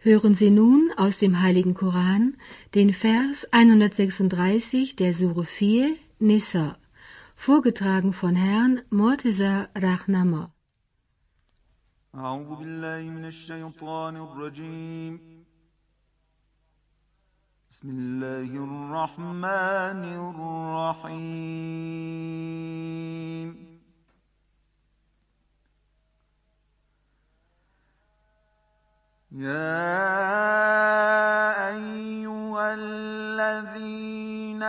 Hören Sie nun aus dem Heiligen Koran den Vers 136 der Sure 4, Nisa, vorgetragen von Herrn Morteza Rahnama. أعوذ بالله من الشيطان الرجيم بسم الله الرحمن الرحيم يا أيها الذين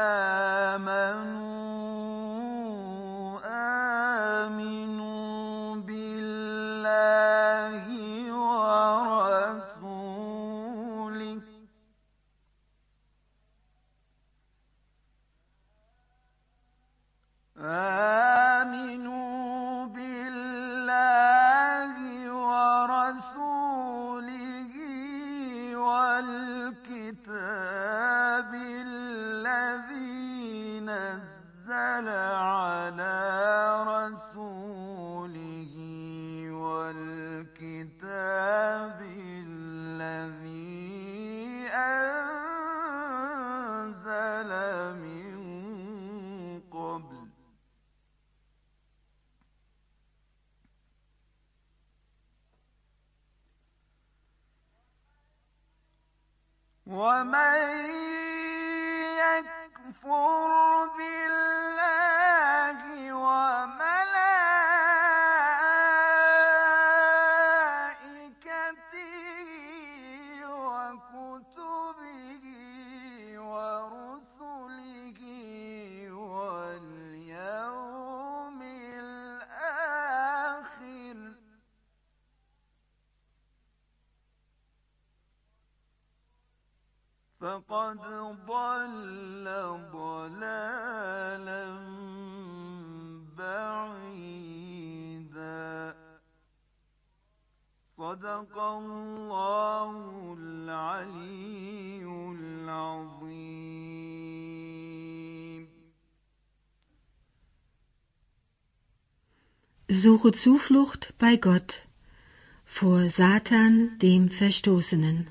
آمنوا بالله ورسوله والكتاب الذي نزل على رسوله والكتاب الذي أنزل من قبل ومن يكفر بالله وملائكته وكتبه ورسله واليوم الآخر فقد ضل ضلالا بعيدا صدق الله العلي العظيم. Suche Zuflucht bei Gott vor Satan, dem Verstoßenen.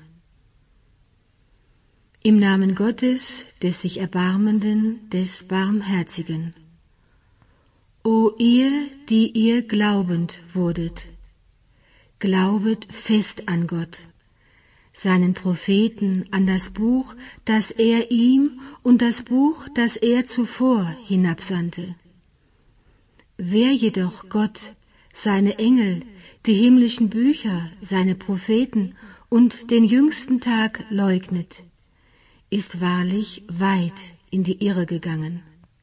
Im Namen Gottes, des sich Erbarmenden, des Barmherzigen. O ihr, die ihr glaubend wurdet, glaubet fest an Gott, seinen Propheten, an das Buch, das er ihm und das Buch, das er zuvor hinabsandte. Wer jedoch Gott, seine Engel, die himmlischen Bücher, seine Propheten und den jüngsten Tag leugnet, ist wahrlich weit in die Irre gegangen.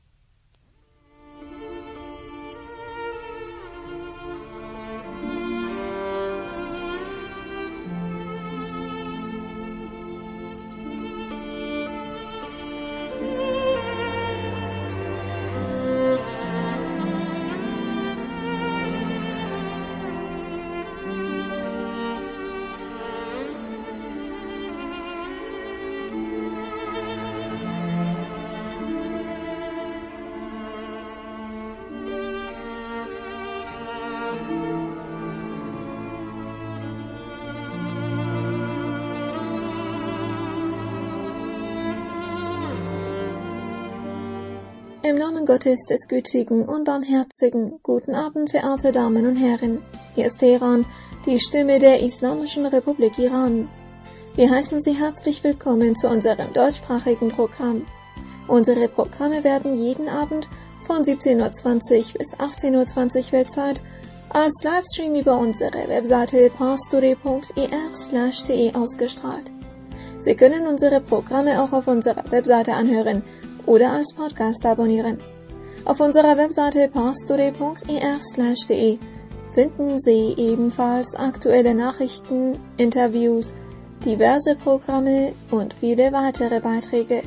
Im Namen Gottes, des Gütigen und Barmherzigen, guten Abend, verehrte Damen und Herren. Hier ist Teheran, die Stimme der Islamischen Republik Iran. Wir heißen Sie herzlich willkommen zu unserem deutschsprachigen Programm. Unsere Programme werden jeden Abend von 17:20 bis 18:20 Weltzeit als Livestream über unsere Webseite parstory.ir/de ausgestrahlt. Sie können unsere Programme auch auf unserer Webseite anhören oder als Podcast abonnieren. Auf unserer Webseite parstory.ir/de finden Sie ebenfalls aktuelle Nachrichten, Interviews, diverse Programme und viele weitere Beiträge.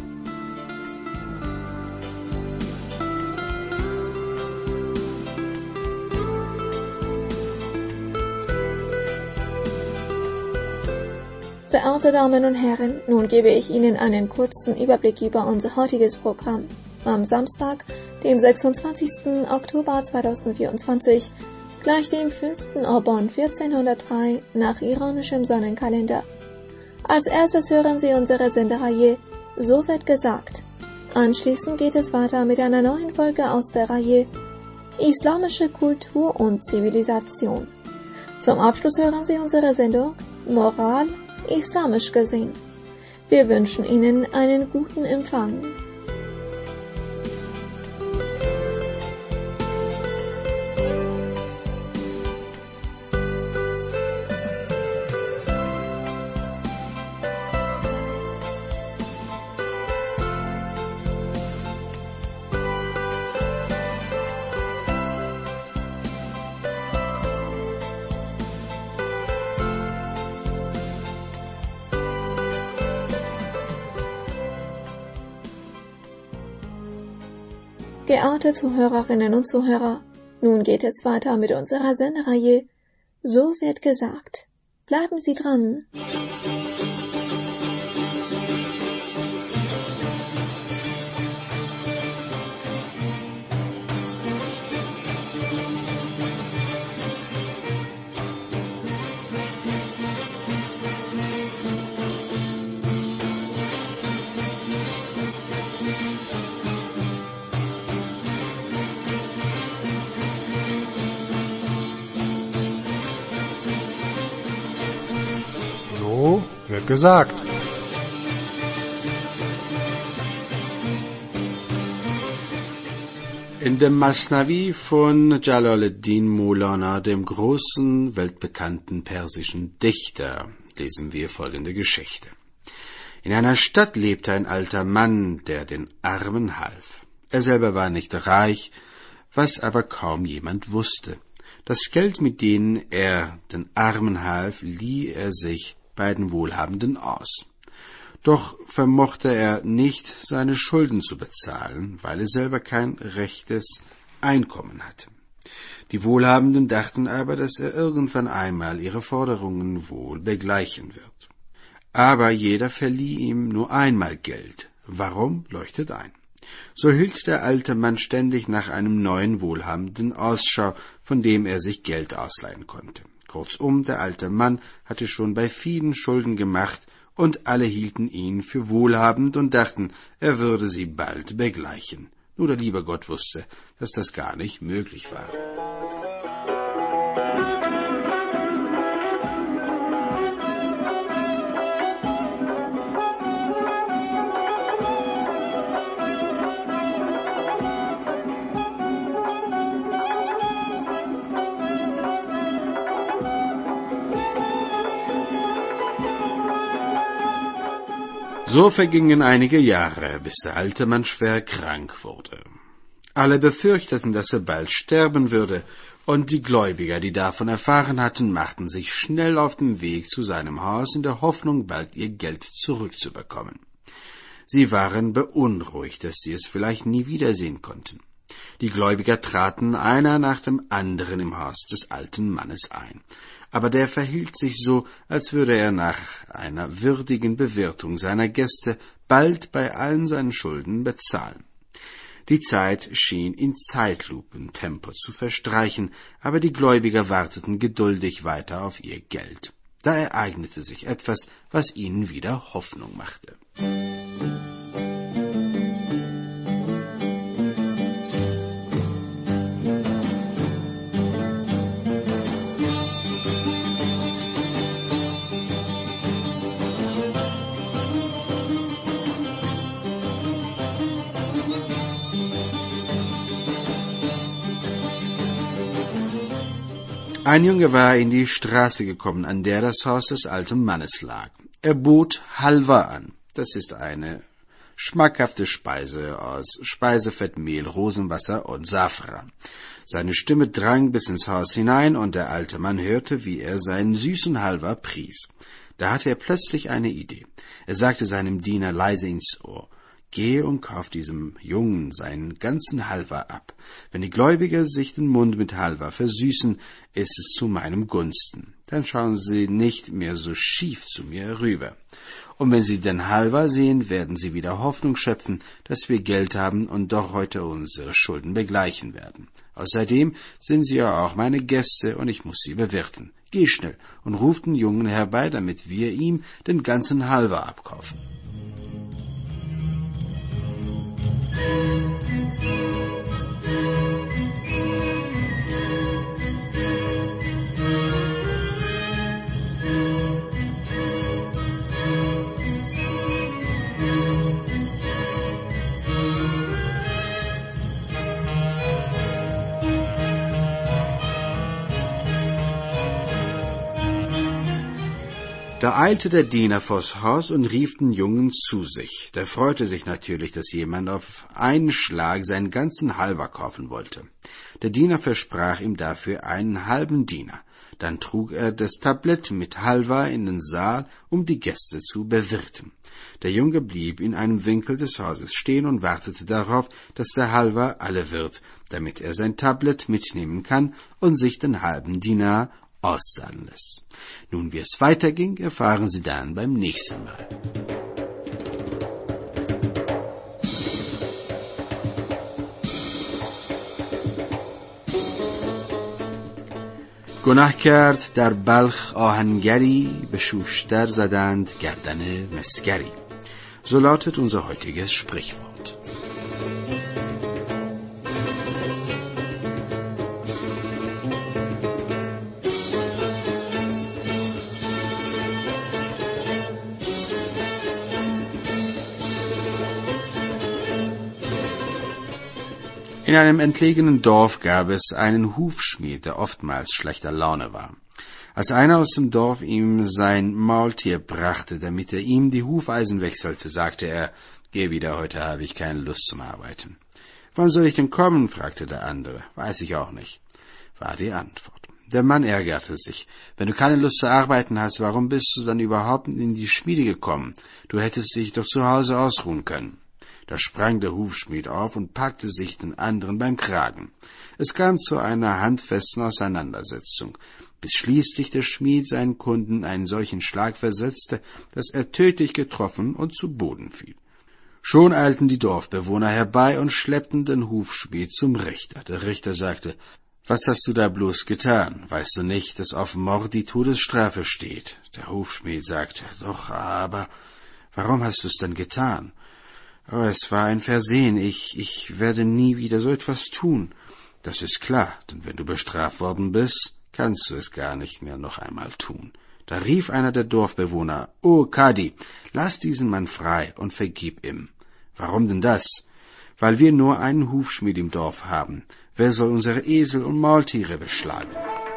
Verehrte Damen und Herren, nun gebe ich Ihnen einen kurzen Überblick über unser heutiges Programm. Am Samstag, dem 26. Oktober 2024, gleich dem 5. Obon 1403 nach iranischem Sonnenkalender, Als erstes hören Sie unsere Sendereihe So wird gesagt. Anschließend geht es weiter mit einer neuen Folge aus der Reihe Islamische Kultur und Zivilisation. Zum Abschluss hören Sie unsere Sendung Moral islamisch gesehen. Wir wünschen Ihnen einen guten Empfang. Geehrte Zuhörerinnen und Zuhörer, nun geht es weiter mit unserer Sendereihe So wird gesagt. Bleiben Sie dran. So wird gesagt. In dem Masnavi von Jalaluddin Maulana, dem großen, weltbekannten persischen Dichter, lesen wir folgende Geschichte. In einer Stadt lebte ein alter Mann, der den Armen half. Er selber war nicht reich, was aber kaum jemand wusste. Das Geld, mit dem er den Armen half, lieh er sich bei den Wohlhabenden aus. Doch vermochte er nicht, seine Schulden zu bezahlen, weil er selber kein rechtes Einkommen hatte. Die Wohlhabenden dachten aber, dass er irgendwann einmal ihre Forderungen wohl begleichen wird. Aber jeder verlieh ihm nur einmal Geld. Warum, leuchtet ein. So hielt der alte Mann ständig nach einem neuen Wohlhabenden Ausschau, von dem er sich Geld ausleihen konnte. Kurzum, der alte Mann hatte schon bei vielen Schulden gemacht, und alle hielten ihn für wohlhabend und dachten, er würde sie bald begleichen. Nur der liebe Gott wusste, dass das gar nicht möglich war. So vergingen einige Jahre, bis der alte Mann schwer krank wurde. Alle befürchteten, dass er bald sterben würde, und die Gläubiger, die davon erfahren hatten, machten sich schnell auf den Weg zu seinem Haus in der Hoffnung, bald ihr Geld zurückzubekommen. Sie waren beunruhigt, dass sie es vielleicht nie wiedersehen konnten. Die Gläubiger traten einer nach dem anderen im Haus des alten Mannes ein. Aber der verhielt sich so, als würde er nach einer würdigen Bewirtung seiner Gäste bald bei allen seinen Schulden bezahlen. Die Zeit schien in Zeitlupentempo zu verstreichen, aber die Gläubiger warteten geduldig weiter auf ihr Geld. Da ereignete sich etwas, was ihnen wieder Hoffnung machte. Ein Junge war in die Straße gekommen, an der das Haus des alten Mannes lag. Er bot Halwa an. Das ist eine schmackhafte Speise aus Speisefett, Mehl, Rosenwasser und Safran. Seine Stimme drang bis ins Haus hinein, und der alte Mann hörte, wie er seinen süßen Halwa pries. Da hatte er plötzlich eine Idee. Er sagte seinem Diener leise ins Ohr: Gehe und kauf diesem Jungen seinen ganzen Halwa ab. Wenn die Gläubiger sich den Mund mit Halwa versüßen, ist es zu meinem Gunsten. Dann schauen sie nicht mehr so schief zu mir rüber. Und wenn sie den Halwa sehen, werden sie wieder Hoffnung schöpfen, dass wir Geld haben und doch heute unsere Schulden begleichen werden. Außerdem sind sie ja auch meine Gäste, und ich muss sie bewirten. Geh schnell und ruf den Jungen herbei, damit wir ihm den ganzen Halver abkaufen. Da eilte der Diener vors Haus und rief den Jungen zu sich. Der freute sich natürlich, dass jemand auf einen Schlag seinen ganzen Halver kaufen wollte. Der Diener versprach ihm dafür einen halben Dinar. Dann trug er das Tablett mit Halver in den Saal, um die Gäste zu bewirten. Der Junge blieb in einem Winkel des Hauses stehen und wartete darauf, dass der Halver alle wird, damit er sein Tablett mitnehmen kann und sich den halben Dinar auszahlen lässt. Nun, wie es weiterging, erfahren Sie dann beim nächsten Mal. گناه کرد در بلخ آهنگری، به شوشتر زدند گردن مسگری. So lautet unser heutiges Sprichwort. In einem entlegenen Dorf gab es einen Hufschmied, der oftmals schlechter Laune war. Als einer aus dem Dorf ihm sein Maultier brachte, damit er ihm die Hufeisen wechselte, sagte er, »Geh wieder, heute habe ich keine Lust zum Arbeiten.« »Wann soll ich denn kommen?« fragte der andere. »Weiß ich auch nicht«, war die Antwort. Der Mann ärgerte sich. »Wenn du keine Lust zu arbeiten hast, warum bist du dann überhaupt in die Schmiede gekommen? Du hättest dich doch zu Hause ausruhen können.« Da sprang der Hufschmied auf und packte sich den anderen beim Kragen. Es kam zu einer handfesten Auseinandersetzung, bis schließlich der Schmied seinen Kunden einen solchen Schlag versetzte, dass er tödlich getroffen und zu Boden fiel. Schon eilten die Dorfbewohner herbei und schleppten den Hufschmied zum Richter. Der Richter sagte, »Was hast du da bloß getan? Weißt du nicht, dass auf Mord die Todesstrafe steht?« Der Hufschmied sagte, »Doch, aber warum hast du es denn getan?« »Oh, es war ein Versehen. Ich werde nie wieder so etwas tun.« »Das ist klar, denn wenn du bestraft worden bist, kannst du es gar nicht mehr noch einmal tun.« Da rief einer der Dorfbewohner, »O Kadi, lass diesen Mann frei und vergib ihm.« »Warum denn das?« »Weil wir nur einen Hufschmied im Dorf haben. Wer soll unsere Esel und Maultiere beschlagen?«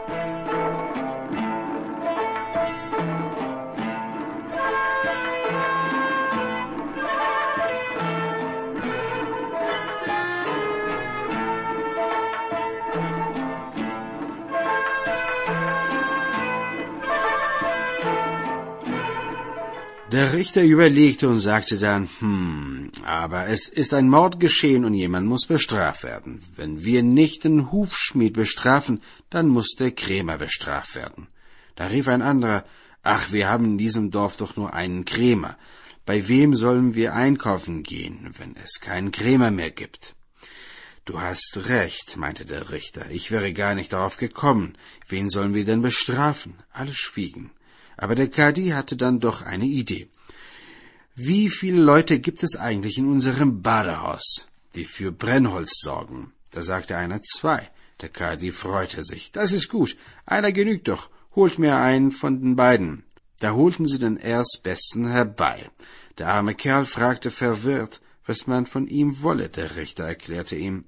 Der Richter überlegte und sagte dann, aber es ist ein Mord geschehen und jemand muss bestraft werden. Wenn wir nicht den Hufschmied bestrafen, dann muss der Krämer bestraft werden. Da rief ein anderer, »Ach, wir haben in diesem Dorf doch nur einen Krämer. Bei wem sollen wir einkaufen gehen, wenn es keinen Krämer mehr gibt?« »Du hast recht«, meinte der Richter, »ich wäre gar nicht darauf gekommen. Wen sollen wir denn bestrafen?« Alle schwiegen. Aber der Kadi hatte dann doch eine Idee. »Wie viele Leute gibt es eigentlich in unserem Badehaus, die für Brennholz sorgen?« Da sagte einer 2. Der Kadi freute sich. »Das ist gut, einer genügt doch. Holt mir einen von den beiden.« Da holten sie den Erstbesten herbei. Der arme Kerl fragte verwirrt, was man von ihm wolle. Der Richter erklärte ihm,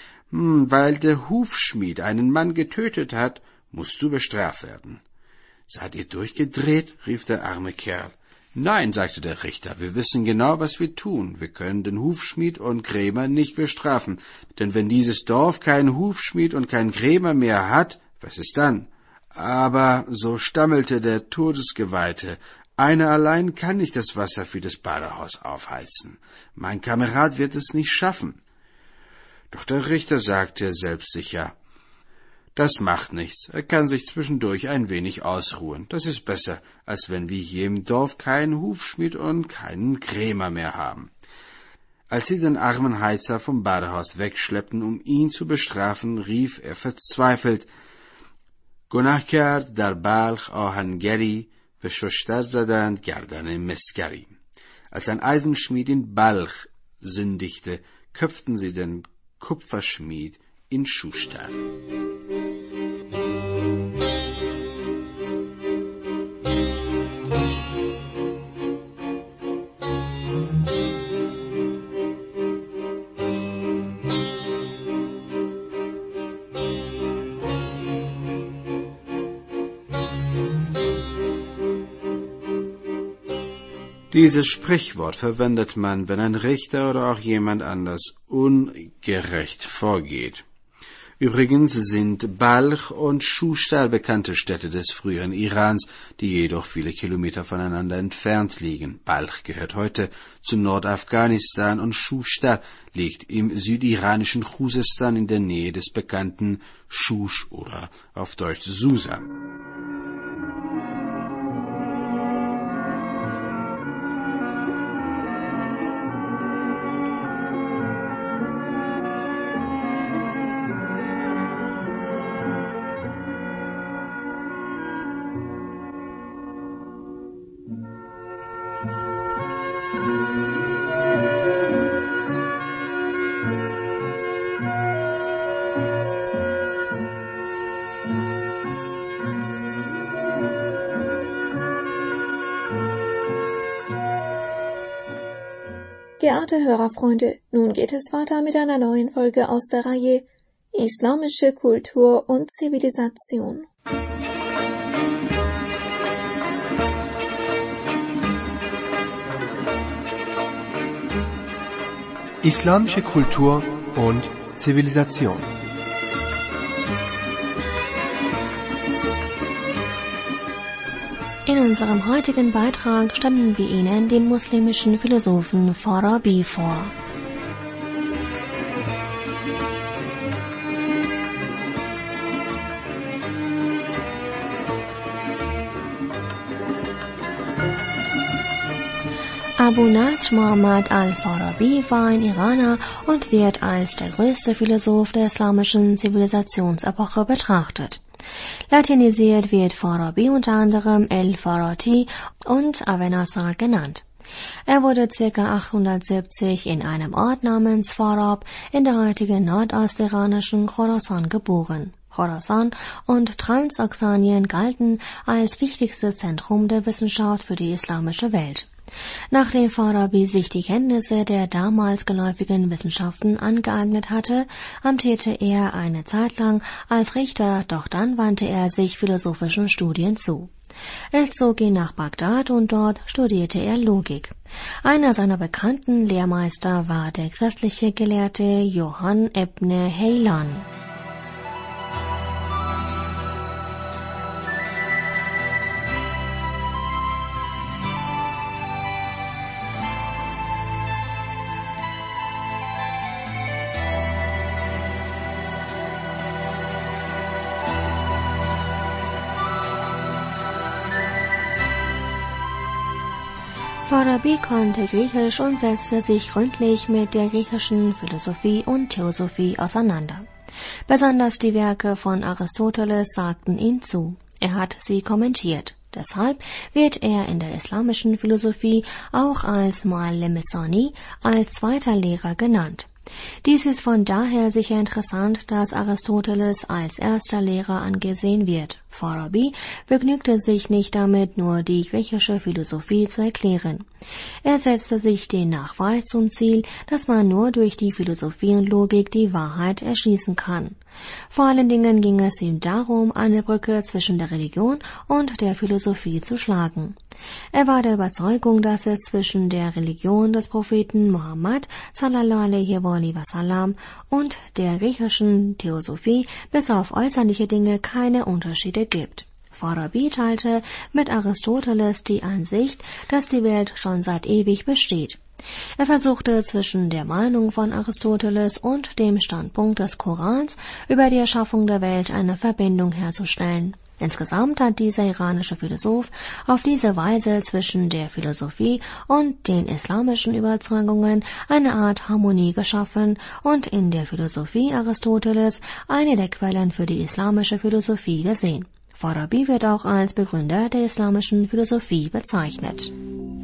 weil der Hufschmied einen Mann getötet hat, musst du bestraft werden. »Seid ihr durchgedreht?« rief der arme Kerl. »Nein«, sagte der Richter, »wir wissen genau, was wir tun. Wir können den Hufschmied und Krämer nicht bestrafen, denn wenn dieses Dorf keinen Hufschmied und keinen Krämer mehr hat, was ist dann?« »Aber«, so stammelte der Todesgeweihte, »einer allein kann nicht das Wasser für das Badehaus aufheizen. Mein Kamerad wird es nicht schaffen.« Doch der Richter sagte selbstsicher, »Das macht nichts. Er kann sich zwischendurch ein wenig ausruhen. Das ist besser, als wenn wir hier im Dorf keinen Hufschmied und keinen Krämer mehr haben.« Als sie den armen Heizer vom Badehaus wegschleppten, um ihn zu bestrafen, rief er verzweifelt, گناه کرد در بلخ آهنگری و ششتر زدند گردن Messgeri. Als ein Eisenschmied in Balch sündigte, köpften sie den Kupferschmied in Schuster. Dieses Sprichwort verwendet man, wenn ein Richter oder auch jemand anders ungerecht vorgeht. Übrigens sind Balch und Shushtar bekannte Städte des früheren Irans, die jedoch viele Kilometer voneinander entfernt liegen. Balch gehört heute zu Nordafghanistan und Shushtar liegt im südiranischen Khuzestan in der Nähe des bekannten Shush oder auf Deutsch Susa. Geehrte Hörerfreunde, nun geht es weiter mit einer neuen Folge aus der Reihe Islamische Kultur und Zivilisation. Islamische Kultur und Zivilisation. In unserem heutigen Beitrag stellen wir Ihnen den muslimischen Philosophen Farabi vor. Abu Nasr Muhammad al-Farabi war ein Iraner und wird als der größte Philosoph der islamischen Zivilisationsepoche betrachtet. Latinisiert wird Farabi unter anderem El-Farati und Avenasar genannt. Er wurde ca. 870 in einem Ort namens Farab in der heutigen nordostiranischen Khorasan geboren. Khorasan und Transoxanien galten als wichtigstes Zentrum der Wissenschaft für die islamische Welt. Nachdem Farabi sich die Kenntnisse der damals geläufigen Wissenschaften angeeignet hatte, amtierte er eine Zeit lang als Richter, doch dann wandte er sich philosophischen Studien zu. Er zog ihn nach Bagdad und dort studierte er Logik. Einer seiner bekannten Lehrmeister war der christliche Gelehrte Johann ibn Haylan. Farabi konnte Griechisch und setzte sich gründlich mit der griechischen Philosophie und Theosophie auseinander. Besonders die Werke von Aristoteles sagten ihm zu. Er hat sie kommentiert. Deshalb wird er in der islamischen Philosophie auch als Muallim Sani, als zweiter Lehrer genannt. Dies ist von daher sicher interessant, dass Aristoteles als erster Lehrer angesehen wird. Farabi begnügte sich nicht damit, nur die griechische Philosophie zu erklären. Er setzte sich den Nachweis zum Ziel, dass man nur durch die Philosophie und Logik die Wahrheit erschließen kann. Vor allen Dingen ging es ihm darum, eine Brücke zwischen der Religion und der Philosophie zu schlagen. Er war der Überzeugung, dass es zwischen der Religion des Propheten Muhammad sallallahu alaihi wasallam und der griechischen Theosophie bis auf äußerliche Dinge keine Unterschiede gibt. Farabi teilte mit Aristoteles die Ansicht, dass die Welt schon seit ewig besteht. Er versuchte zwischen der Meinung von Aristoteles und dem Standpunkt des Korans über die Erschaffung der Welt eine Verbindung herzustellen. Insgesamt hat dieser iranische Philosoph auf diese Weise zwischen der Philosophie und den islamischen Überzeugungen eine Art Harmonie geschaffen und in der Philosophie Aristoteles eine der Quellen für die islamische Philosophie gesehen. Farabi wird auch als Begründer der islamischen Philosophie bezeichnet.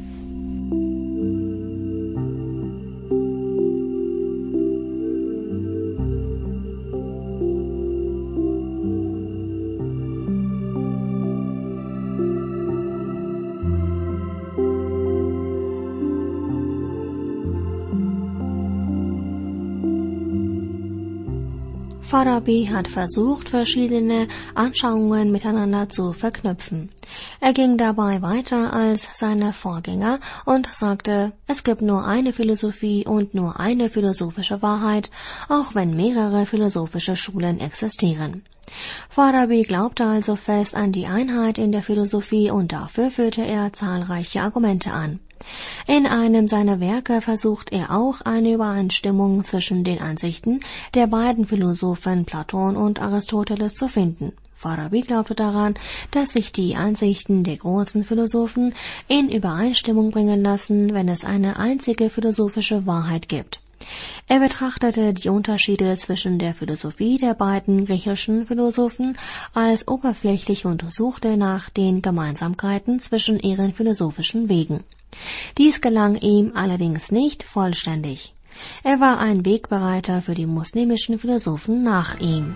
Farabi hat versucht, verschiedene Anschauungen miteinander zu verknüpfen. Er ging dabei weiter als seine Vorgänger und sagte, es gibt nur eine Philosophie und nur eine philosophische Wahrheit, auch wenn mehrere philosophische Schulen existieren. Farabi glaubte also fest an die Einheit in der Philosophie und dafür führte er zahlreiche Argumente an. In einem seiner Werke versucht er auch eine Übereinstimmung zwischen den Ansichten der beiden Philosophen Platon und Aristoteles zu finden. Farabi glaubte daran, dass sich die Ansichten der großen Philosophen in Übereinstimmung bringen lassen, wenn es eine einzige philosophische Wahrheit gibt. Er betrachtete die Unterschiede zwischen der Philosophie der beiden griechischen Philosophen als oberflächlich und suchte nach den Gemeinsamkeiten zwischen ihren philosophischen Wegen. Dies gelang ihm allerdings nicht vollständig. Er war ein Wegbereiter für die muslimischen Philosophen nach ihm.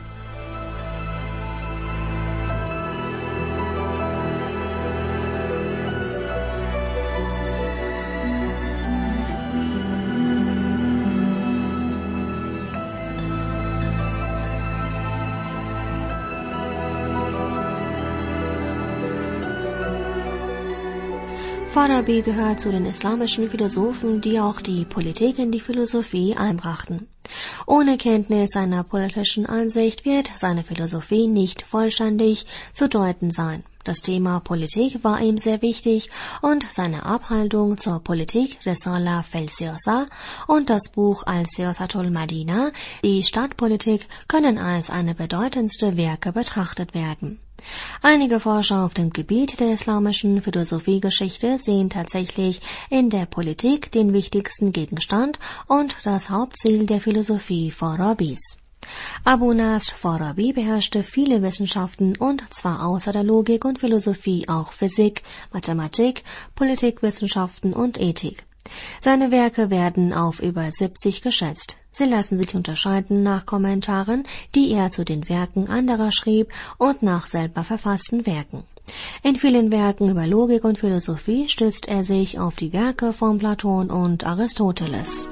Farabi gehört zu den islamischen Philosophen, die auch die Politik in die Philosophie einbrachten. Ohne Kenntnis seiner politischen Ansicht wird seine Philosophie nicht vollständig zu deuten sein. Das Thema Politik war ihm sehr wichtig und seine Abhandlung zur Politik Risala fil-Siyasa und das Buch Al-Siyasatul Madina, die Stadtpolitik, können als eine bedeutendste Werke betrachtet werden. Einige Forscher auf dem Gebiet der islamischen Philosophiegeschichte sehen tatsächlich in der Politik den wichtigsten Gegenstand und das Hauptziel der Philosophie Farabis. Abu Nasr Farabi beherrschte viele Wissenschaften und zwar außer der Logik und Philosophie auch Physik, Mathematik, Politikwissenschaften und Ethik. Seine Werke werden auf über 70 geschätzt. Sie lassen sich unterscheiden nach Kommentaren, die er zu den Werken anderer schrieb und nach selber verfassten Werken. In vielen Werken über Logik und Philosophie stützt er sich auf die Werke von Platon und Aristoteles.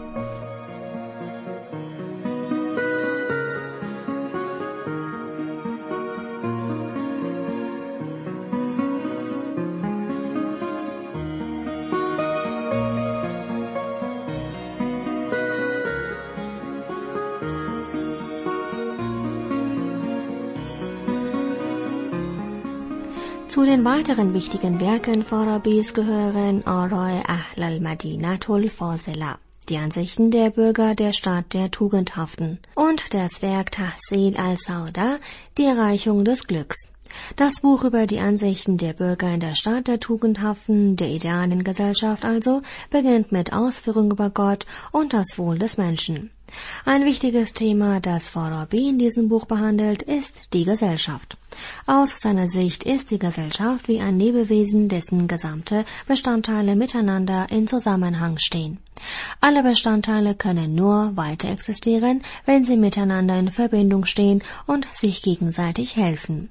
Zu den weiteren wichtigen Werken Farabis gehören Arai Ahl al-Madinatul Fazila, die Ansichten der Bürger der Stadt der Tugendhaften, und das Werk Tahsil al-Sauda, die Erreichung des Glücks. Das Buch über die Ansichten der Bürger in der Stadt der Tugendhaften, der idealen Gesellschaft also, beginnt mit Ausführungen über Gott und das Wohl des Menschen. Ein wichtiges Thema, das Farabi in diesem Buch behandelt, ist die Gesellschaft. Aus seiner Sicht ist die Gesellschaft wie ein Lebewesen, dessen gesamte Bestandteile miteinander in Zusammenhang stehen. Alle Bestandteile können nur weiter existieren, wenn sie miteinander in Verbindung stehen und sich gegenseitig helfen.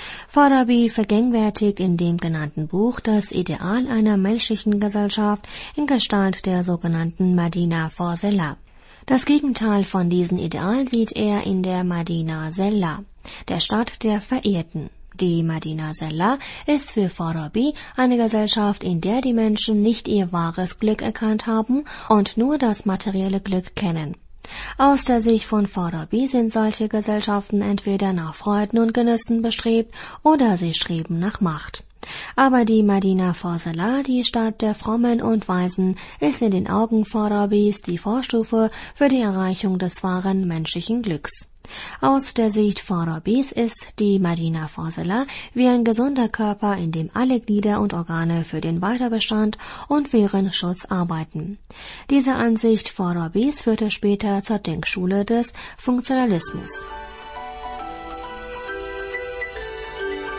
Farabi vergegenwärtigt in dem genannten Buch das Ideal einer menschlichen Gesellschaft in Gestalt der sogenannten Madina Fazila. Das Gegenteil von diesem Ideal sieht er in der Madina Zella, der Stadt der Verehrten. Die Madina Zella ist für Farabi eine Gesellschaft, in der die Menschen nicht ihr wahres Glück erkannt haben und nur das materielle Glück kennen. Aus der Sicht von Farabi sind solche Gesellschaften entweder nach Freuden und Genüssen bestrebt oder sie streben nach Macht. Aber die Madina Fazila, die Stadt der Frommen und Weisen, ist in den Augen Farabis die Vorstufe für die Erreichung des wahren menschlichen Glücks. Aus der Sicht Farabis ist die Madina Fazila wie ein gesunder Körper, in dem alle Glieder und Organe für den Weiterbestand und für ihren Schutz arbeiten. Diese Ansicht Farabis führte später zur Denkschule des Funktionalismus.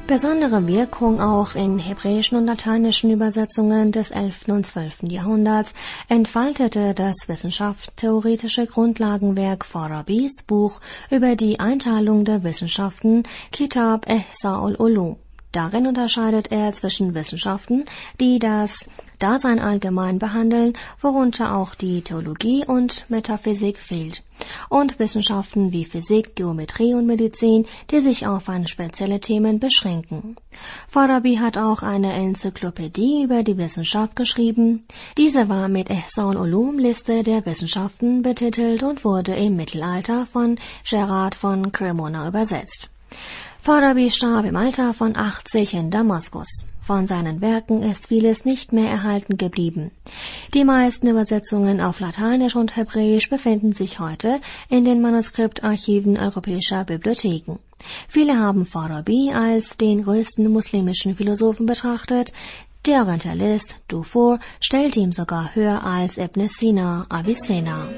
Besondere Wirkung auch in hebräischen und lateinischen Übersetzungen des 11. und 12. Jahrhunderts entfaltete das wissenschaftstheoretische Grundlagenwerk Farabis Buch über die Einteilung der Wissenschaften Kitab Ihsa'ul Ulum. Darin unterscheidet er zwischen Wissenschaften, die das Dasein allgemein behandeln, worunter auch die Theologie und Metaphysik fehlt, und Wissenschaften wie Physik, Geometrie und Medizin, die sich auf spezielle Themen beschränken. Farabi hat auch eine Enzyklopädie über die Wissenschaft geschrieben. Diese war mit Ihsa'ul Ulum Liste der Wissenschaften betitelt und wurde im Mittelalter von Gerard von Cremona übersetzt. Farabi starb im Alter von 80 in Damaskus. Von seinen Werken ist vieles nicht mehr erhalten geblieben. Die meisten Übersetzungen auf Lateinisch und Hebräisch befinden sich heute in den Manuskriptarchiven europäischer Bibliotheken. Viele haben Farabi als den größten muslimischen Philosophen betrachtet. Der Orientalist Dufour stellt ihm sogar höher als Ibn Sina Avicenna.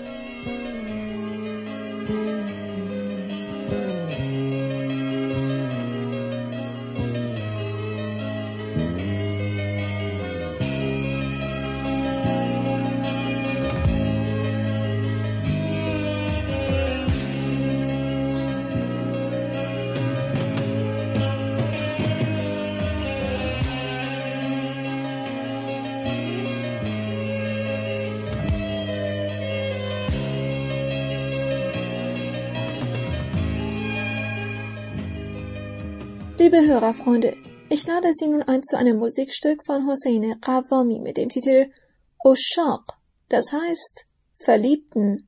Liebe Hörerfreunde, ich lade Sie nun ein zu einem Musikstück von Hossein Qawwami mit dem Titel Ushaq, das heißt Verliebten.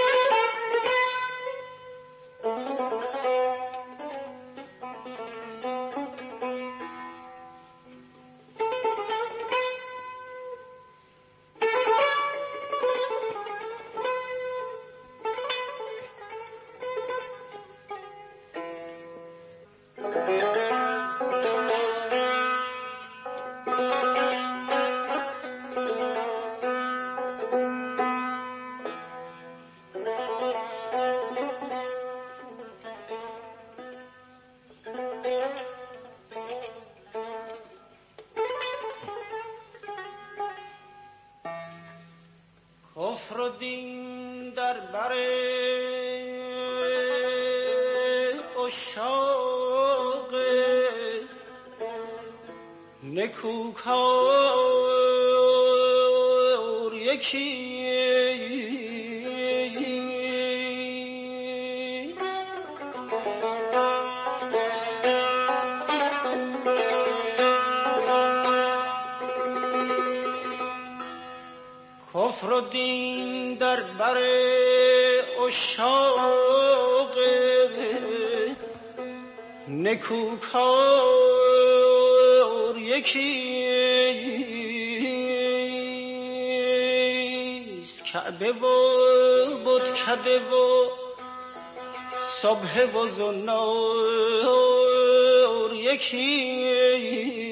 کفر و دین در بر عشاق نکوکار یکیست. کفر و دین در بر عشاق نکوکار یکیست. کعبه و بتکده و صبح و زنار یکیست.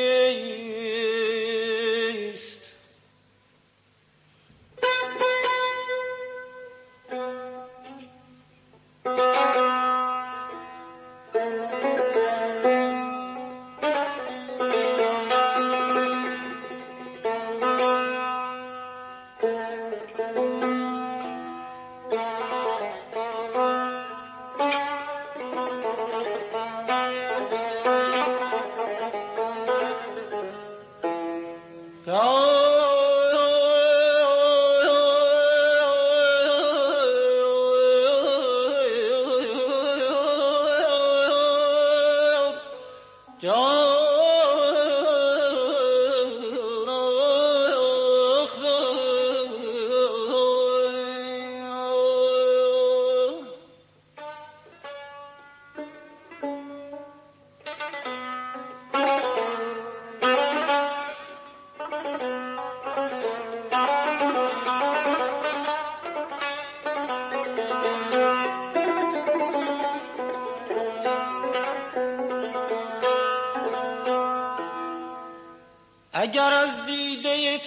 اگر از دیده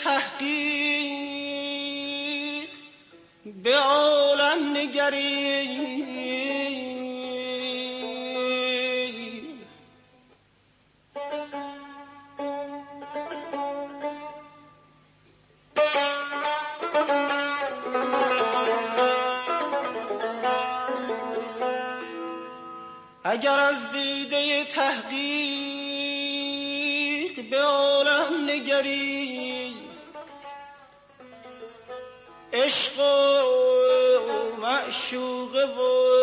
تحقیق به عالم نگری اگر از دیده تحقیق به عالم نگری، عشق و معشوقه و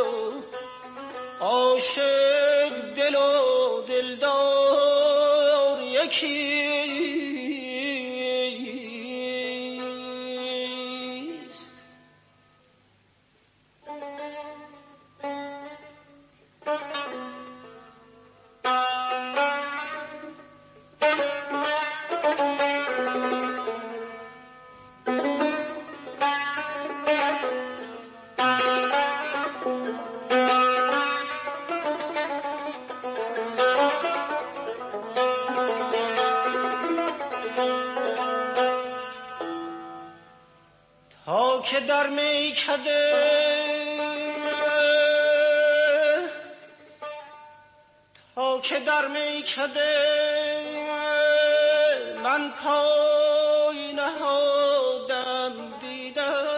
عاشق، دل و دلدار یکیست. تا که در میکده من پای نهادم دیدم،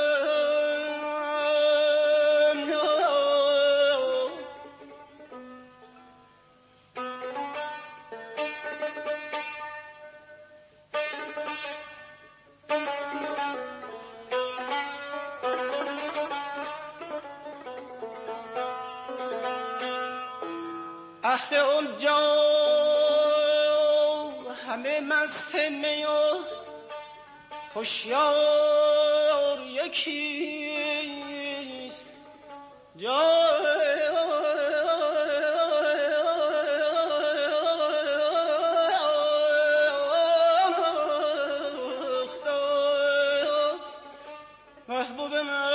اهل اونجا همه مست می و هوشیار یکیست. محبوب من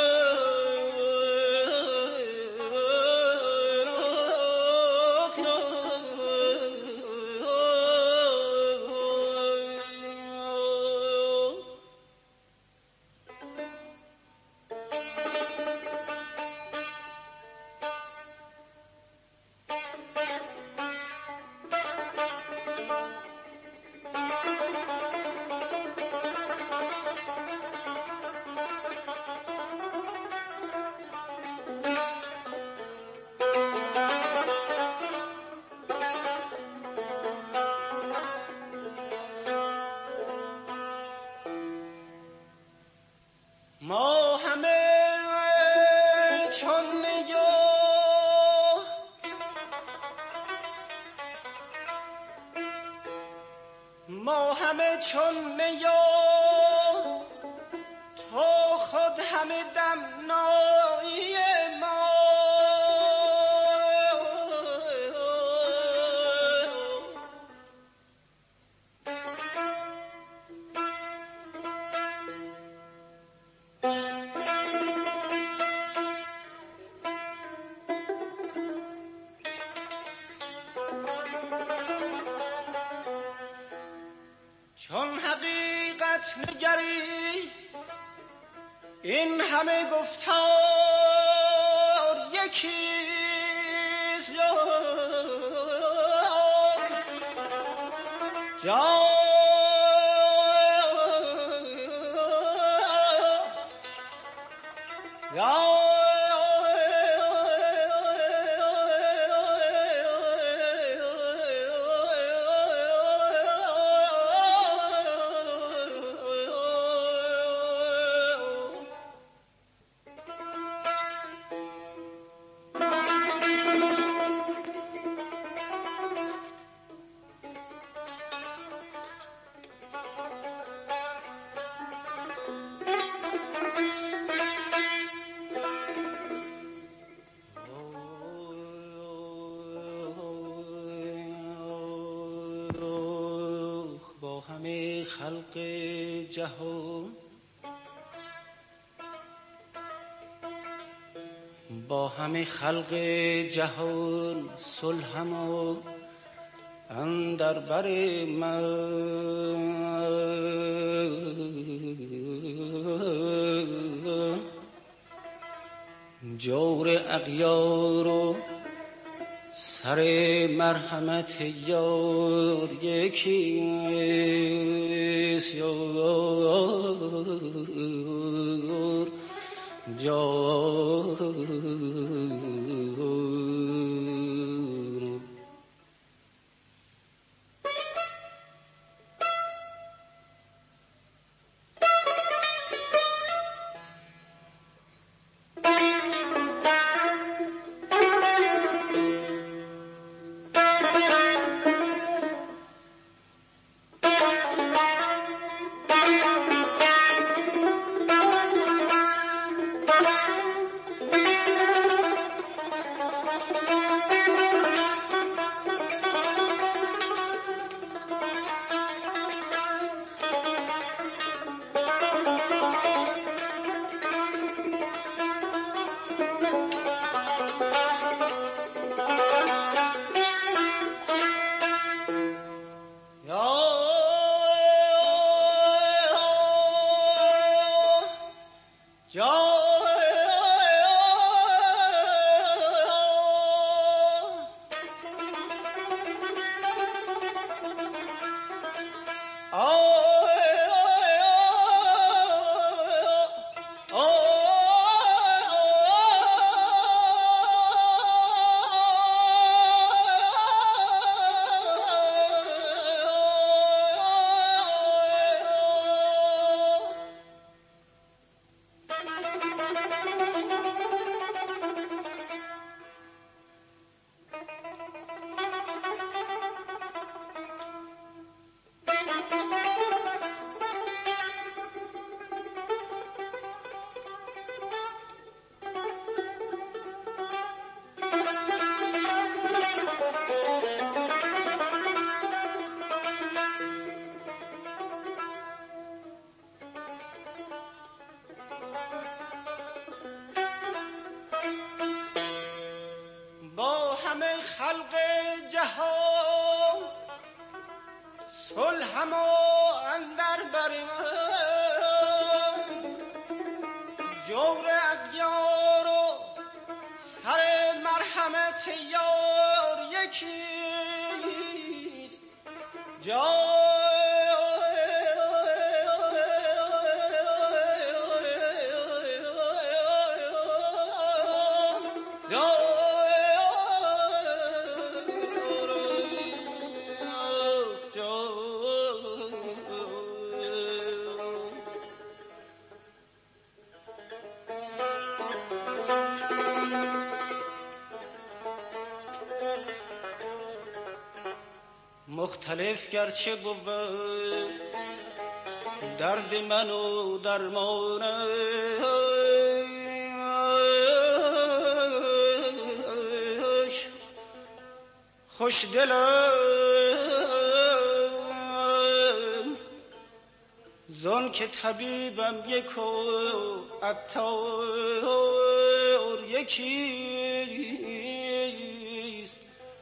ما همه چون نیا تو خود همه دمنایی ما. چون حقیقت نگری این همه گفتار یکیست. خلق جهان با همه خلق جهان صلحم و اندر بر من جور اغیار و سر مرحمت یار یکیست. یار همه خلق جهان صلحم و اندر برم جور اغیار و سر مرحمت یار یکیست مختلف گرچه بود درد من و درمانش خوش دلم زن که طبیبم یک و عطار یکیست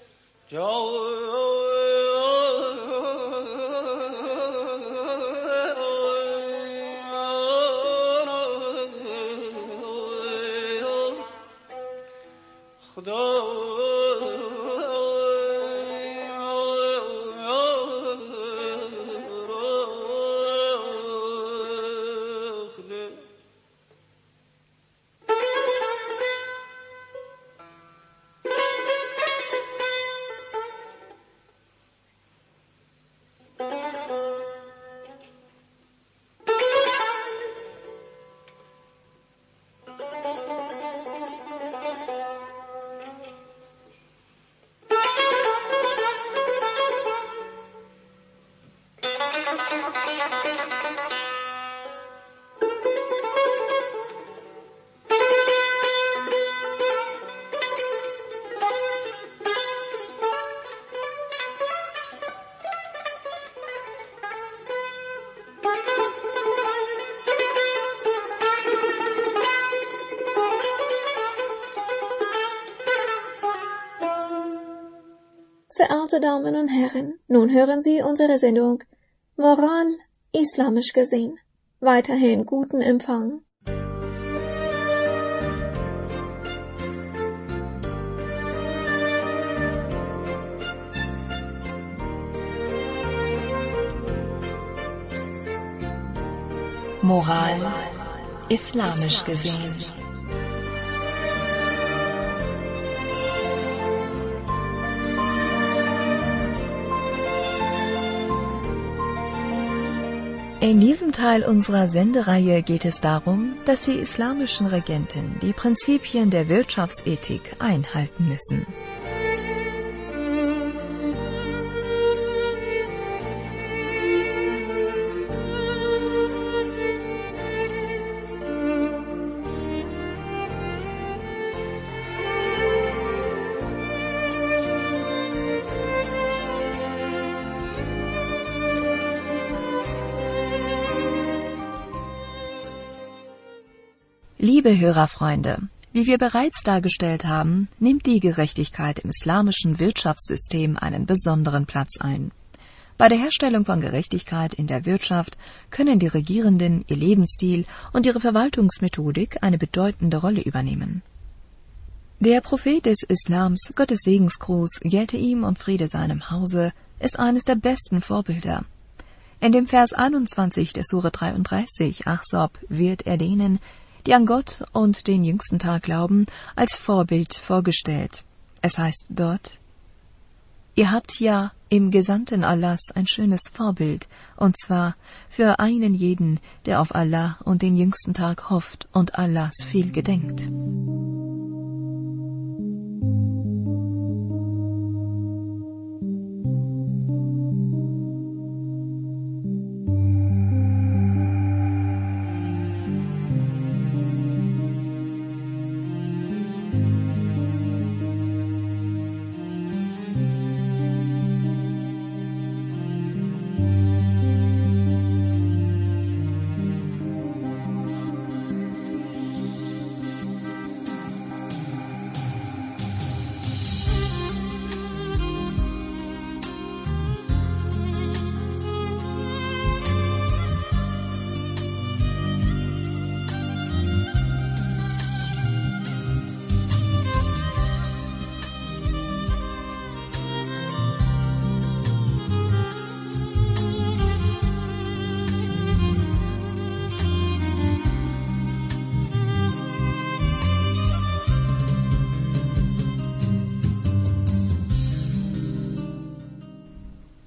Verehrte Damen und Herren, nun hören Sie unsere Sendung Moral islamisch gesehen. Weiterhin guten Empfang. Moral islamisch gesehen. In diesem Teil unserer Sendereihe geht es darum, dass die islamischen Regenten die Prinzipien der Wirtschaftsethik einhalten müssen. Liebe Hörerfreunde, wie wir bereits dargestellt haben, nimmt die Gerechtigkeit im islamischen Wirtschaftssystem einen besonderen Platz ein. Bei der Herstellung von Gerechtigkeit in der Wirtschaft können die Regierenden ihr Lebensstil und ihre Verwaltungsmethodik eine bedeutende Rolle übernehmen. Der Prophet des Islams, Gottes Segensgruß, gelte ihm und Friede seinem Hause, ist eines der besten Vorbilder. In dem Vers 21 der Sure 33, Ahzab, wird er denen, die an Gott und den jüngsten Tag glauben, als Vorbild vorgestellt. Es heißt dort: Ihr habt ja im Gesandten Allahs ein schönes Vorbild, und zwar für einen jeden, der auf Allah und den jüngsten Tag hofft und Allahs viel gedenkt.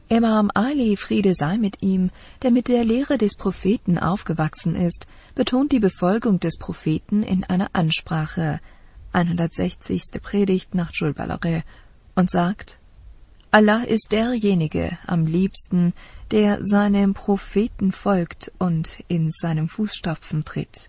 Imam Ali, Friede sei mit ihm, der mit der Lehre des Propheten aufgewachsen ist, betont die Befolgung des Propheten in einer Ansprache, 160. Predigt nach Jules Ballaré, und sagt: Allah ist derjenige am liebsten, der seinem Propheten folgt und in seinem Fußstapfen tritt.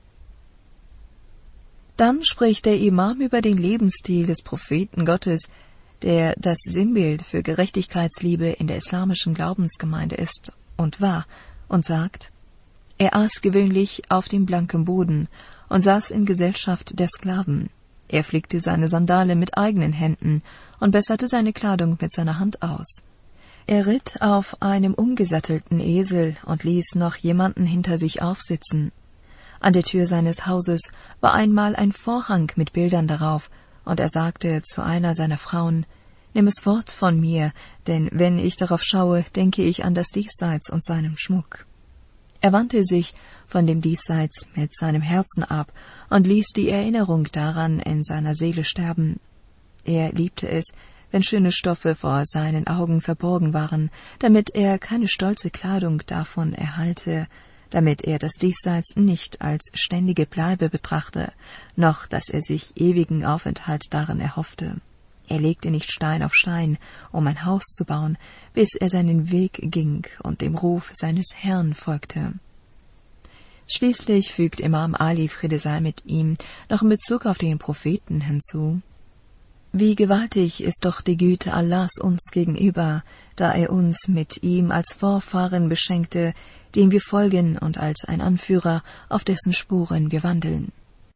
Dann spricht der Imam über den Lebensstil des Propheten Gottes, der das Sinnbild für Gerechtigkeitsliebe in der islamischen Glaubensgemeinde ist und war, und sagt: Er aß gewöhnlich auf dem blanken Boden und saß in Gesellschaft der Sklaven. Er flickte seine Sandale mit eigenen Händen und besserte seine Kleidung mit seiner Hand aus. Er ritt auf einem umgesattelten Esel und ließ noch jemanden hinter sich aufsitzen. An der Tür seines Hauses war einmal ein Vorhang mit Bildern darauf, und er sagte zu einer seiner Frauen: Nimm es fort von mir, denn wenn ich darauf schaue, denke ich an das Diesseits und seinem Schmuck. Er wandte sich von dem Diesseits mit seinem Herzen ab und ließ die Erinnerung daran in seiner Seele sterben. Er liebte es, wenn schöne Stoffe vor seinen Augen verborgen waren, damit er keine stolze Kleidung davon erhalte, damit er das Diesseits nicht als ständige Bleibe betrachte, noch dass er sich ewigen Aufenthalt darin erhoffte. Er legte nicht Stein auf Stein, um ein Haus zu bauen, bis er seinen Weg ging und dem Ruf seines Herrn folgte. Schließlich fügt Imam Ali, Friede sei mit ihm, noch in Bezug auf den Propheten hinzu: Wie gewaltig ist doch die Güte Allahs uns gegenüber, da er uns mit ihm als Vorfahren beschenkte, dem wir folgen, und als ein Anführer, auf dessen Spuren wir wandeln.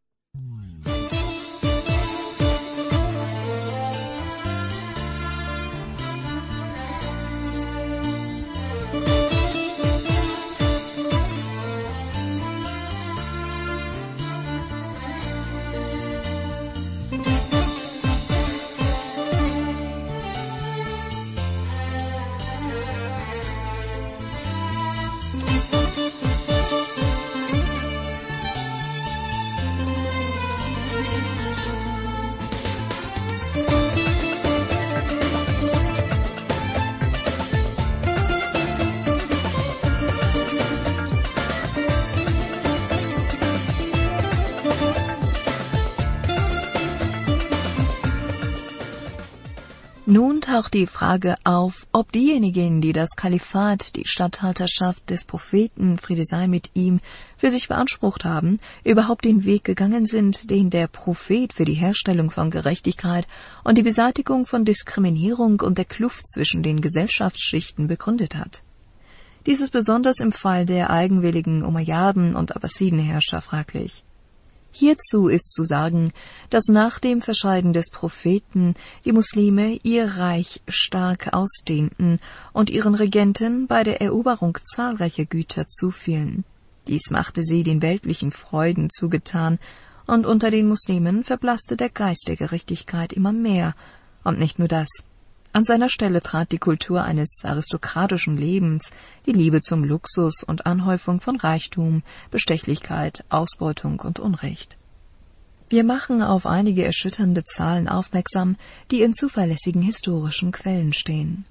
Nun taucht die Frage auf, ob diejenigen, die das Kalifat, die Statthalterschaft des Propheten, Friede sei mit ihm, für sich beansprucht haben, überhaupt den Weg gegangen sind, den der Prophet für die Herstellung von Gerechtigkeit und die Beseitigung von Diskriminierung und der Kluft zwischen den Gesellschaftsschichten begründet hat. Dies ist besonders im Fall der eigenwilligen Umayyaden- und Abbasidenherrscher fraglich. Hierzu ist zu sagen, dass nach dem Verscheiden des Propheten die Muslime ihr Reich stark ausdehnten und ihren Regenten bei der Eroberung zahlreicher Güter zufielen. Dies machte sie den weltlichen Freuden zugetan, und unter den Muslimen verblasste der Geist der Gerechtigkeit immer mehr. Und nicht nur das. An seiner Stelle trat die Kultur eines aristokratischen Lebens, die Liebe zum Luxus und Anhäufung von Reichtum, Bestechlichkeit, Ausbeutung und Unrecht. Wir machen auf einige erschütternde Zahlen aufmerksam, die in zuverlässigen historischen Quellen stehen.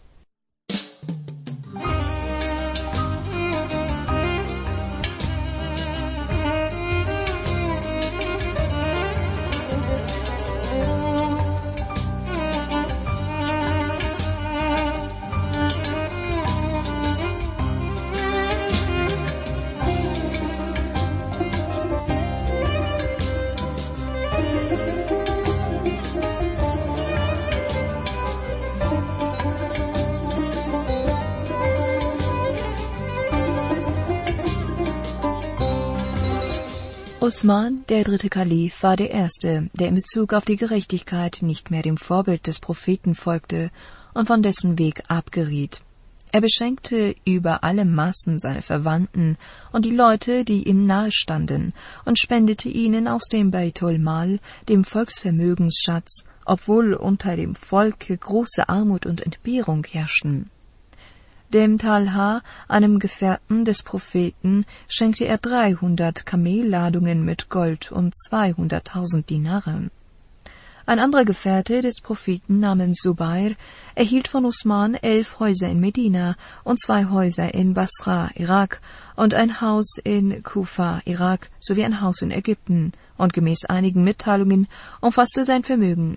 Osman, der dritte Kalif, war der Erste, der in Bezug auf die Gerechtigkeit nicht mehr dem Vorbild des Propheten folgte und von dessen Weg abgeriet. Er beschenkte über alle Maßen seine Verwandten und die Leute, die ihm nahestanden, und spendete ihnen aus dem Beitul Mal, dem Volksvermögensschatz, obwohl unter dem Volke große Armut und Entbehrung herrschten. Dem Talha, einem Gefährten des Propheten, schenkte er 300 Kamelladungen mit Gold und 200.000 Dinare. Ein anderer Gefährte des Propheten namens Zubair erhielt von Osman 11 Häuser in Medina und 2 Häuser in Basra, Irak und ein Haus in Kufa, Irak sowie ein Haus in Ägypten, und gemäß einigen Mitteilungen umfasste sein Vermögen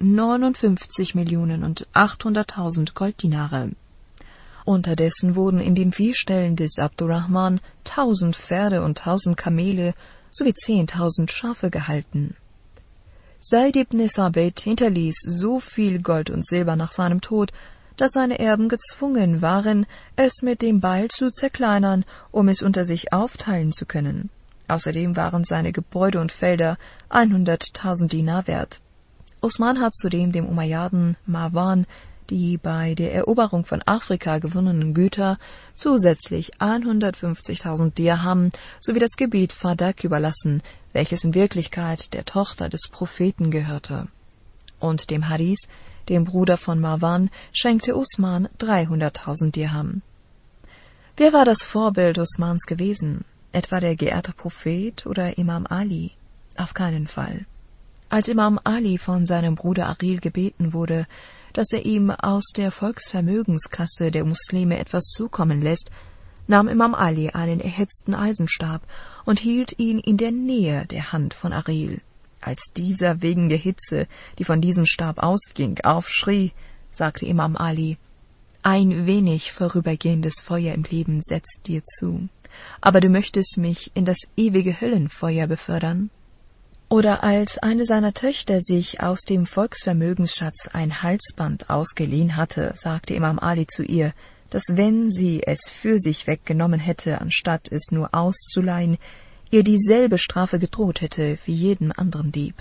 59.800.000 Golddinare. Unterdessen wurden in den Viehställen des Abdurrahman 1000 Pferde und 1000 Kamele sowie 10.000 Schafe gehalten. Zaid ibn Sabit hinterließ so viel Gold und Silber nach seinem Tod, dass seine Erben gezwungen waren, es mit dem Beil zu zerkleinern, um es unter sich aufteilen zu können. Außerdem waren seine Gebäude und Felder 100.000 Dinar wert. Osman hat zudem dem Umayyaden Marwan die bei der Eroberung von Afrika gewonnenen Güter zusätzlich 150.000 Dirham sowie das Gebiet Fadak überlassen, welches in Wirklichkeit der Tochter des Propheten gehörte. Und dem Haris, dem Bruder von Marwan, schenkte Osman 300.000 Dirham. Wer war das Vorbild Osmans gewesen? Etwa der geehrte Prophet oder Imam Ali? Auf keinen Fall. Als Imam Ali von seinem Bruder Aril gebeten wurde, dass er ihm aus der Volksvermögenskasse der Muslime etwas zukommen lässt, nahm Imam Ali einen erhitzten Eisenstab und hielt ihn in der Nähe der Hand von Aril. Als dieser wegen der Hitze, die von diesem Stab ausging, aufschrie, sagte Imam Ali: »Ein wenig vorübergehendes Feuer im Leben setzt dir zu, aber du möchtest mich in das ewige Höllenfeuer befördern?« Oder als eine seiner Töchter sich aus dem Volksvermögensschatz ein Halsband ausgeliehen hatte, sagte Imam Ali zu ihr, dass wenn sie es für sich weggenommen hätte, anstatt es nur auszuleihen, ihr dieselbe Strafe gedroht hätte wie jedem anderen Dieb.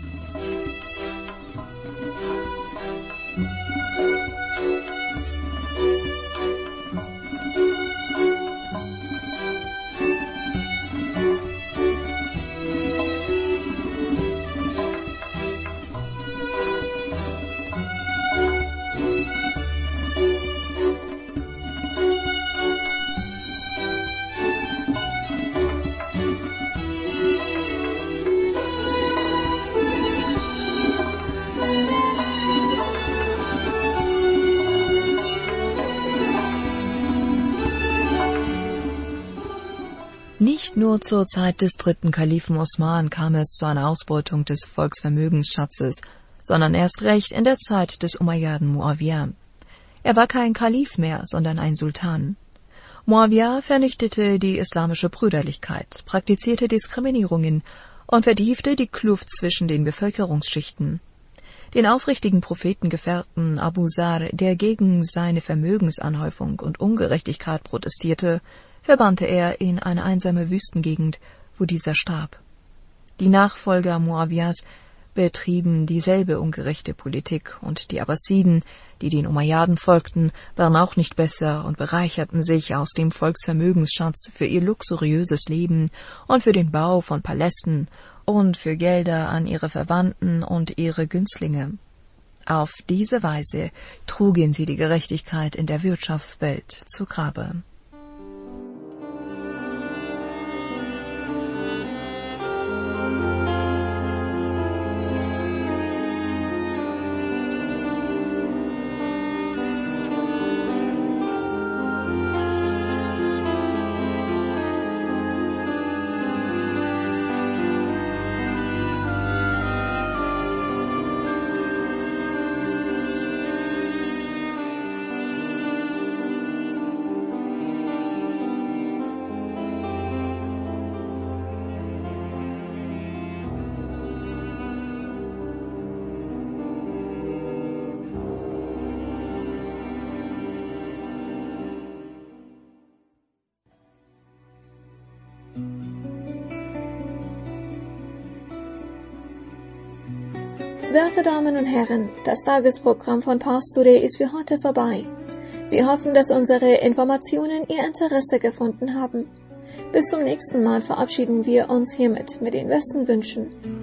Nicht nur zur Zeit des dritten Kalifen Osman kam es zu einer Ausbeutung des Volksvermögensschatzes, sondern erst recht in der Zeit des Umayyaden Muawiyah. Er war kein Kalif mehr, sondern ein Sultan. Muawiyah vernichtete die islamische Brüderlichkeit, praktizierte Diskriminierungen und vertiefte die Kluft zwischen den Bevölkerungsschichten. Den aufrichtigen Prophetengefährten Abu Zar, der gegen seine Vermögensanhäufung und Ungerechtigkeit protestierte, verbannte er in eine einsame Wüstengegend, wo dieser starb. Die Nachfolger Muawiyas betrieben dieselbe ungerechte Politik, und die Abbasiden, die den Umayyaden folgten, waren auch nicht besser und bereicherten sich aus dem Volksvermögensschatz für ihr luxuriöses Leben und für den Bau von Palästen und für Gelder an ihre Verwandten und ihre Günstlinge. Auf diese Weise trugen sie die Gerechtigkeit in der Wirtschaftswelt zu Grabe. Werte Damen und Herren, das Tagesprogramm von Pars Today ist für heute vorbei. Wir hoffen, dass unsere Informationen Ihr Interesse gefunden haben. Bis zum nächsten Mal verabschieden wir uns hiermit mit den besten Wünschen.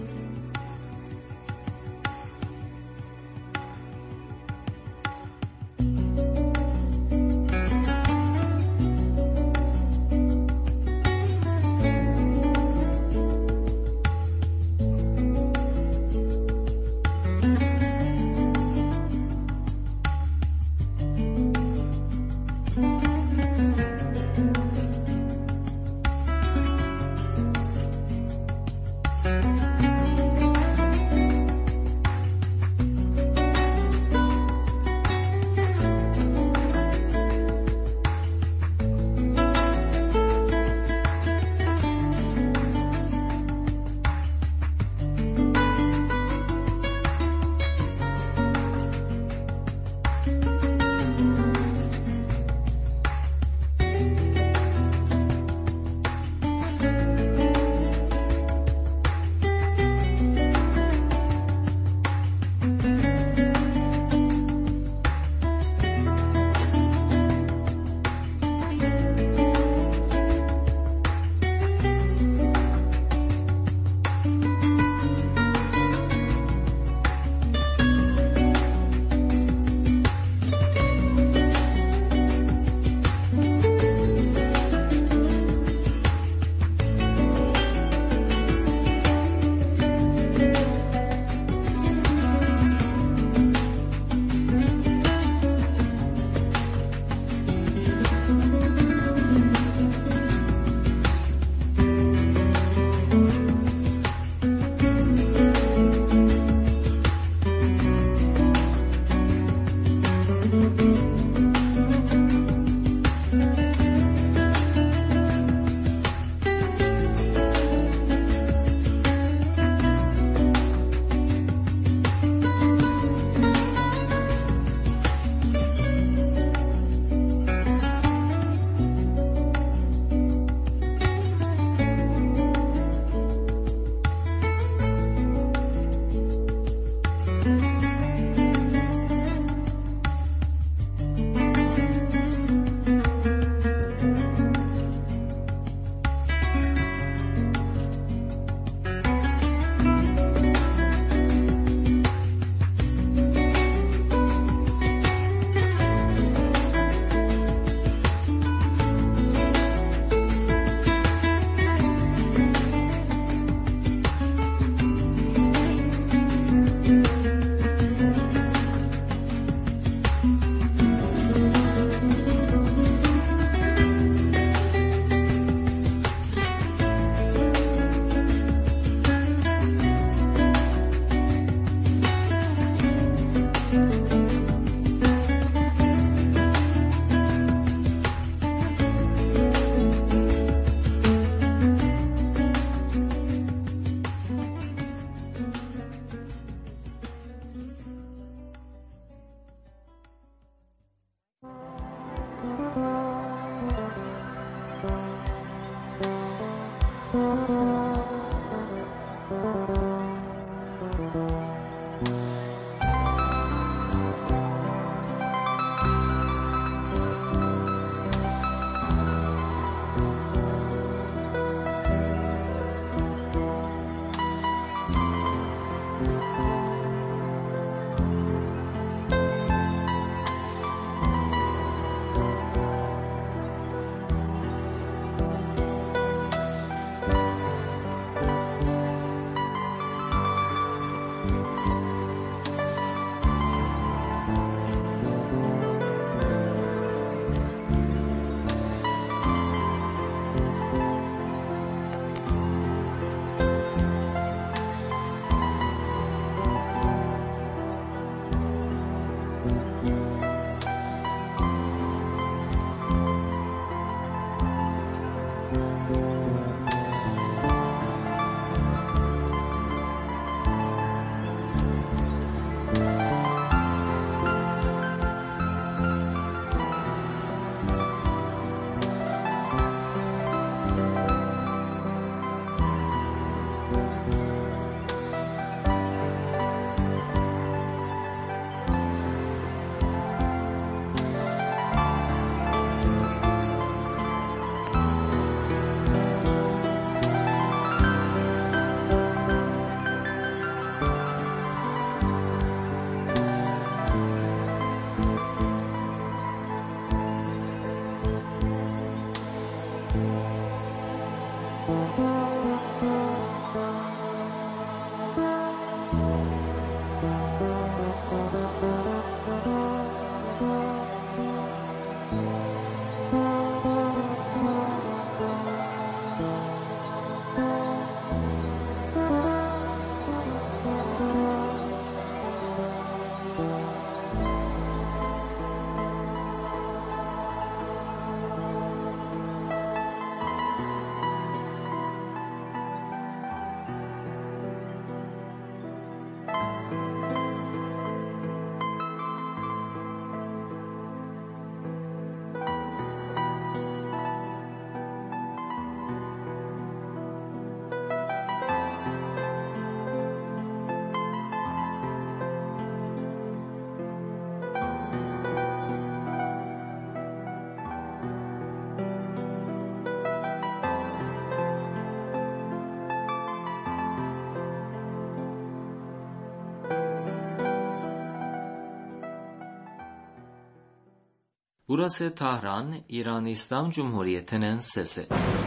Burası Tahran, İran İslam Cumhuriyeti'nin sesi.